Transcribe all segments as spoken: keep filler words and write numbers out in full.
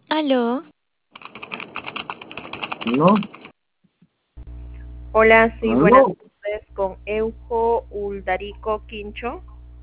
Aló, ¿No? Hola, sí, buenas ¿Aló? tardes, con Eujo Uldarico Quincho.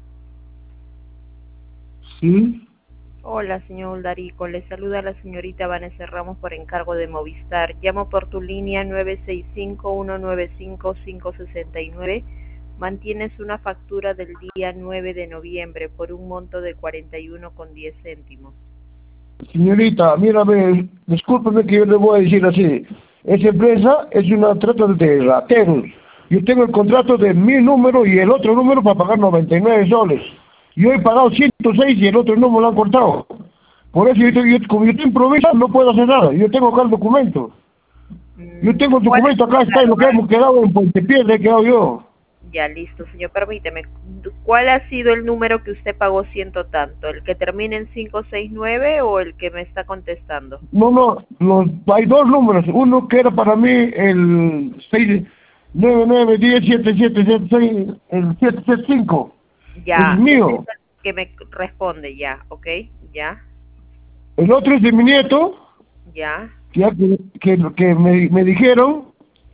Sí. Hola, señor Uldarico, le saluda la señorita Vanessa Ramos por encargo de Movistar. Llamo por tu línea nueve seis cinco, uno nueve cinco, cinco seis nueve. Mantienes una factura del día nueve de noviembre por un monto de cuarenta y uno con diez céntimos. Señorita, mírame, discúlpeme que yo le voy a decir así. Esa empresa es una trata de rateros. Yo tengo el contrato de mi número y el otro número para pagar noventa y nueve soles. Yo he pagado ciento seis y el otro número lo han cortado. Por eso yo, te- yo- como yo estoy improvisado, no puedo hacer nada. Yo tengo acá el documento. Yo Mm, tengo el ¿Cuál es? documento acá, está en Claro, lo que hemos quedado en Puente Piedra, he quedado yo. ya, listo, señor, permíteme. ¿Cuál ha sido el número que usted pagó ciento tanto? ¿El que termina en cinco seis nueve o el que me está contestando? No, no, los, hay dos números. Uno que era para mí el seis nueve nueve diez siete siete siete seis, el siete siete cinco. Es Ya, ese es mío. el que me responde, ya, ¿ok? Ya, El otro es de mi nieto, ya, ya que, que, que me, me dijeron,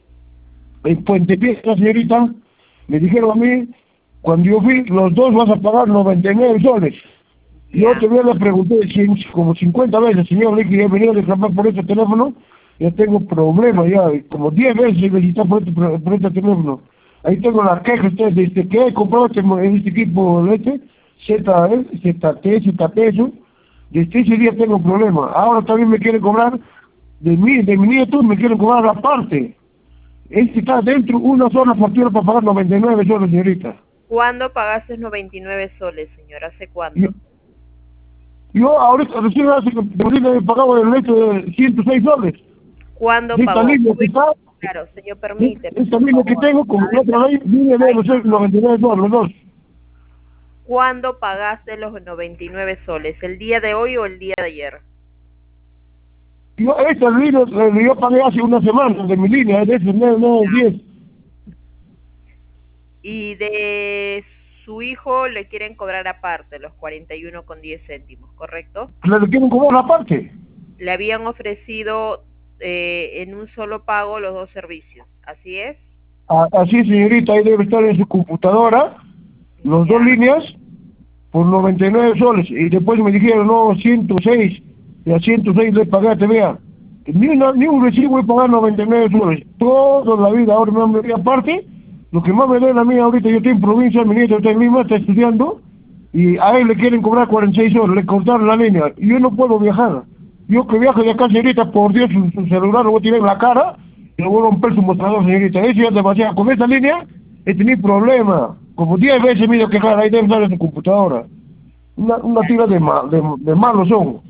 en Puente Piedra, señorita, me dijeron a mí, cuando yo fui, los dos vas a pagar noventa y nueve soles. Yo ya, todavía le pregunté cien como cincuenta veces, señor, le que he venido a reclamar por este teléfono, ya tengo problemas ya, y como diez veces he visitado por este, pro- por este teléfono. Ahí tengo la queja, usted, desde que he comprado este, mo- este equipo, este, Z, eh, Z T, Z T, eso, desde ese día tengo problemas. Ahora también me quieren cobrar, de mi, de mi nieto me quieren cobrar aparte. Este está dentro una sola factura para pagar noventa y nueve soles, señorita. ¿Cuándo pagaste noventa y nueve soles, señor? ¿Hace Y, cuándo? yo ahorita recién hace que ahorita he pagado el lecho de ciento seis soles. ¿Cuándo De esta pagó? línea que está, Claro, señor, de permíteme, esta por línea que favor. tengo con A la ver, otra ley, línea de ay, los noventa y nueve soles, los dos. ¿cuándo pagaste los noventa y nueve soles? ¿El día de hoy o el día de ayer? Yo esta línea eh, yo pagué hace una semana de mi línea, de esos nueve, nueve, diez. Y de su hijo le quieren cobrar aparte los cuarenta y uno con diez céntimos, ¿correcto? Le quieren cobrar la parte. Le habían ofrecido eh, en un solo pago los dos servicios, ¿así es? A- Así, señorita, ahí debe estar en su computadora, los dos Ya, líneas, por noventa y nueve soles. Y después me dijeron, no, ciento seis. Y a ciento seis le pagaste, vea. Ni, una, ni un recibo he pagado noventa y nueve soles. Toda la vida, ahora me han venido aparte. Lo que más me duele a mí ahorita, yo estoy en provincia, mi nieto está en Lima, está estudiando. Y a él le quieren cobrar cuarenta y seis soles, le cortaron la línea. Y yo no puedo viajar. Yo que viajo de acá, señorita, por Dios, su, su celular lo voy a tirar en la cara. Y le voy a romper su mostrador, señorita. Eso ya es demasiado. Con esta línea he tenido problemas. Como diez veces me he ido a quejar, ahí debe estar en su computadora. Una, una tira de, ma, de, de malos son.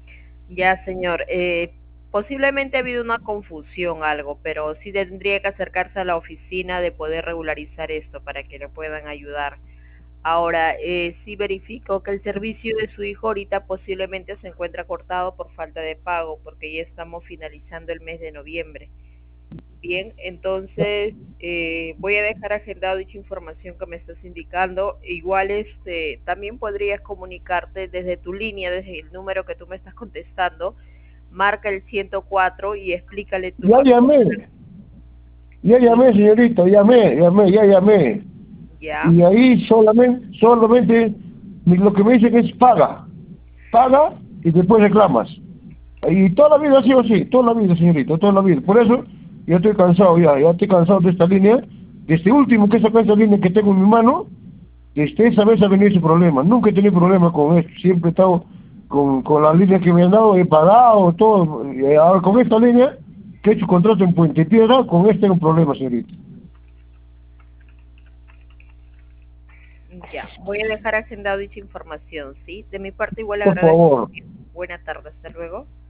ya, señor. Eh, posiblemente ha habido una confusión, algo, pero sí tendría que acercarse a la oficina de poder regularizar esto para que le puedan ayudar. Ahora, eh, sí verifico que el servicio de su hijo ahorita posiblemente se encuentra cortado por falta de pago, porque ya estamos finalizando el mes de noviembre. Bien, entonces eh, voy a dejar agendado dicha información que me estás indicando. Igual este, también podrías comunicarte desde tu línea, desde el número que tú me estás contestando, marca el ciento cuatro y explícale tu Ya razón. llamé, ya Sí, llamé, señorita, llamé, llamé, ya llamé. ya, Y ahí solamente, solamente mi- lo que me dicen es paga, paga y después reclamas. Y toda la vida ha sido así, toda la vida, señorita, toda la vida. Por eso ya estoy cansado, ya, ya estoy cansado de esta línea, de este último que es esta línea que tengo en mi mano. Este, esa vez ha venido ese problema. Nunca he tenido problema con esto. Siempre he estado con, con la línea que me han dado, he pagado, todo. Y ahora con esta línea, que he hecho contrato en Puente Piedra, con este era un problema, señorita. ya. Voy a dejar agendado dicha información, ¿sí? De mi parte igual Por agradezco. favor. Buena tarde, hasta luego.